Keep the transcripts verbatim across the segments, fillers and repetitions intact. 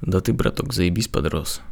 Да ты, браток, заебись подрос.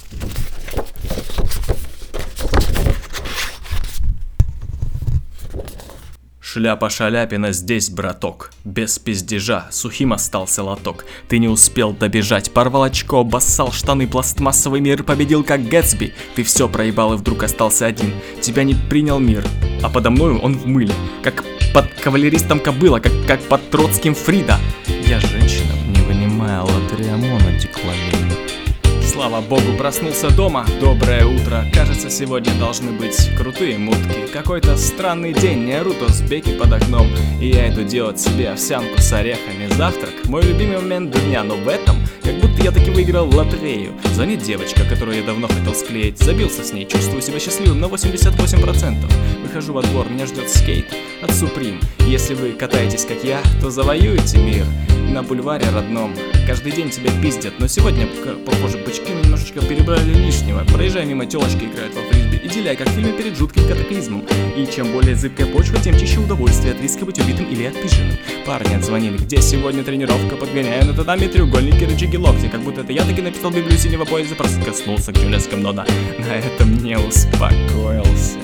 Шляпа Шаляпина здесь, браток. Без пиздежа, сухим остался лоток. Ты не успел добежать, порвал очко, обоссал штаны, пластмассовый мир победил как Гэтсби. Ты все проебал и вдруг остался один. Тебя не принял мир, а подо мною он в мыле. Как под кавалеристом кобыла, как, как под Троцким Фрида. Я женщина, не вынимая латриамона декламирует. Слава богу, проснулся дома, доброе утро. Кажется, сегодня должны быть крутые мутки. Какой-то странный день, не орут узбеки под окном. И я иду делать себе овсянку с орехами. Завтрак, мой любимый момент дня, но в этом, как будто я таки выиграл в лотерею. Звонит девочка, которую я давно хотел склеить. Забился с ней, чувствую себя счастливым на восемьдесят восемь процентов. Выхожу во двор, меня ждет скейт от Supreme. Если вы катаетесь как я, то завоюете мир на бульваре родном. Каждый день тебя пиздят, но сегодня, похоже, бычки немножечко перебрали лишнего. Проезжая мимо, телочки играют во фрисби и деляй, как в фильме перед жутким катаклизмом. И чем более зыбкая почва, тем чище удовольствие от риска быть убитым или отпизженным. Парни отзвонили, где сегодня тренировка, подгоняю на татами треугольники, рычаги, локти. Как будто это я таки написал Библию синего поезда, просто коснулся к Юлевскому, но на, на этом не успокоился.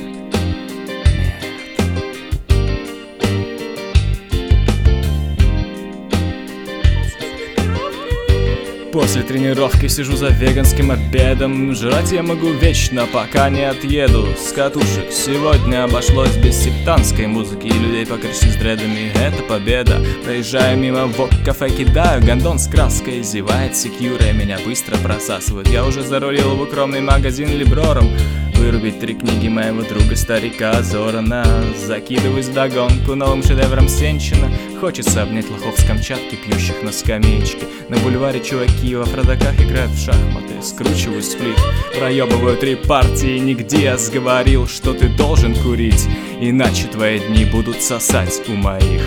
После тренировки сижу за веганским обедом. Жрать я могу вечно, пока не отъеду с катушек. Сегодня обошлось без сектантской музыки и людей, покрышных с дредами. Это победа. Проезжаю мимо вок-кафе, кидаю гондон с краской. Зевает секьюра, меня быстро просасывают. Я уже зарулил в укромный магазин Либрором. Вырубить три книги моего друга старика Зорана. Закидываюсь вдогонку новым шедевром Сенчина. Хочется обнять лохов с Камчатки, пьющих на скамеечке. На бульваре чуваки во фродаках играют в шахматы. Скручиваюсь в флип, проебываю три партии. Нигде я сговорил, что ты должен курить, иначе твои дни будут сосать у моих.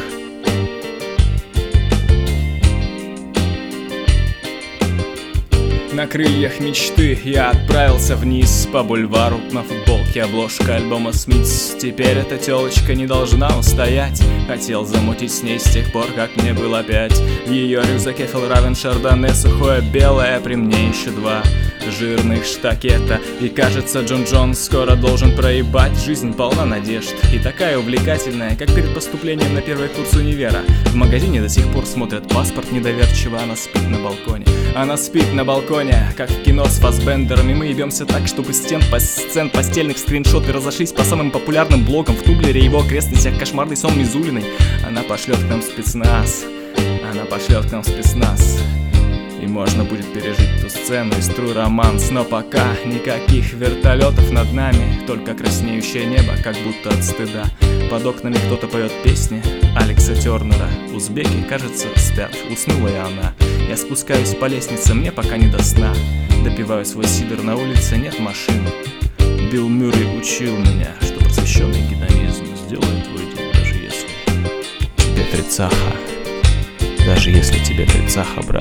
На крыльях мечты я отправился вниз по бульвару. На футболке обложка альбома Смитс. Теперь эта телочка не должна устоять. Хотел замутить с ней с тех пор, как мне было пять. В ее рюкзаке фелравен шардоне, сухое белое, при мне еще два жирных штакета. И кажется, Джон Джон скоро должен проебать. Жизнь полна надежд и такая увлекательная, как перед поступлением на первый курс универа. В магазине до сих пор смотрят паспорт недоверчиво. Она спит на балконе, она спит на балконе, как в кино с Фассбендером. И мы ебемся так, чтобы стен, по сцен постельных скриншоты разошлись по самым популярным блогам в Тублере и его окрестностях. Кошмарный сон Мизулиной. Она пошлет к нам спецназ, она пошлет к нам спецназ. И можно будет пережить ту сцену из True Romance. Но пока никаких вертолетов над нами, только краснеющее небо, как будто от стыда. Под окнами кто-то поет песни Алекса Тернера. Узбеки, кажется, спят, уснула и она. Я спускаюсь по лестнице, мне пока не до сна. Допиваю свой сидр, на улице нет машин. Билл Мюррей учил меня, что просвещенный гедонизм сделает твой день, даже если тебе тридцаха. Даже если тебе тридцаха, брат.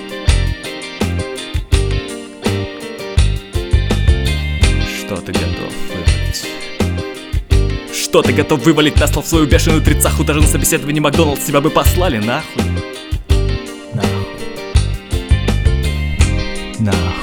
Что ты готов вывалить? Что ты готов вывалить на стол в свою бешеную тридцаху? Даже на собеседовании Макдоналдс тебя бы послали нахуй. Нахуй. Нахуй.